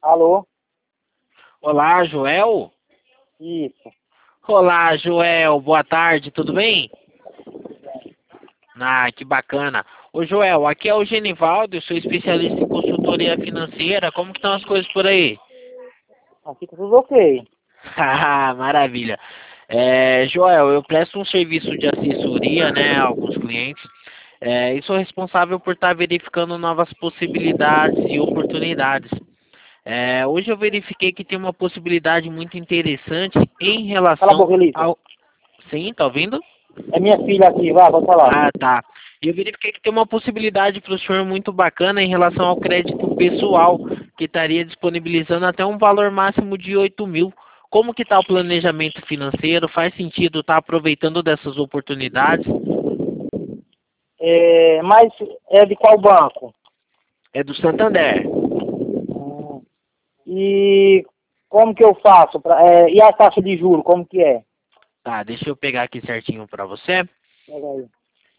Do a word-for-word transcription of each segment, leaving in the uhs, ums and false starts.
Alô? Olá, Joel? Isso. Olá, Joel, boa tarde, tudo bem? Ah, que bacana. Ô, Joel, aqui é o Genivaldo, eu sou especialista em consultoria financeira, como que estão as coisas por aí? Aqui tá tudo ok. Ah, maravilha. É, Joel, eu presto um serviço de assessoria, né, a alguns clientes, é, e sou responsável por estar verificando novas possibilidades e oportunidades. É, hoje eu verifiquei que tem uma possibilidade muito interessante em Cala a relação boca, Elisa. ao... Sim, tá ouvindo? É minha filha aqui, vai, pode falar. Ah, tá. E eu verifiquei que tem uma possibilidade para o senhor muito bacana em relação ao crédito pessoal, que estaria disponibilizando até um valor máximo de oito mil. Como que está o planejamento financeiro? Faz sentido estar aproveitando dessas oportunidades? É, mas é de qual banco? É do Santander. Hum. E como que eu faço? Pra, é, e a taxa de juros, como que é? Tá, deixa eu pegar aqui certinho para você. Pega aí.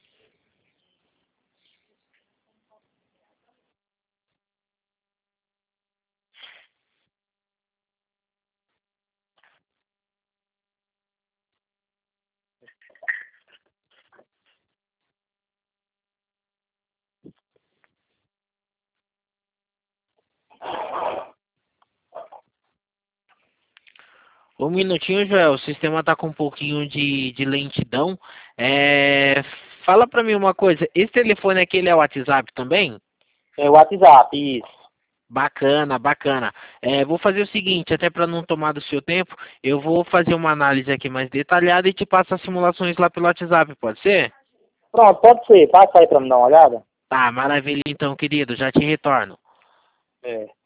Um minutinho, Joel. O sistema está com um pouquinho de, de lentidão. É, fala para mim uma coisa. Esse telefone aqui ele é o WhatsApp também? É o WhatsApp, isso. Bacana, bacana. É, vou fazer o seguinte, até para não tomar do seu tempo, eu vou fazer uma análise aqui mais detalhada e te passo as simulações lá pelo WhatsApp, pode ser? Pronto, pode ser. Passa aí pra me dar uma olhada. Tá, maravilha então, querido. Já te retorno. É.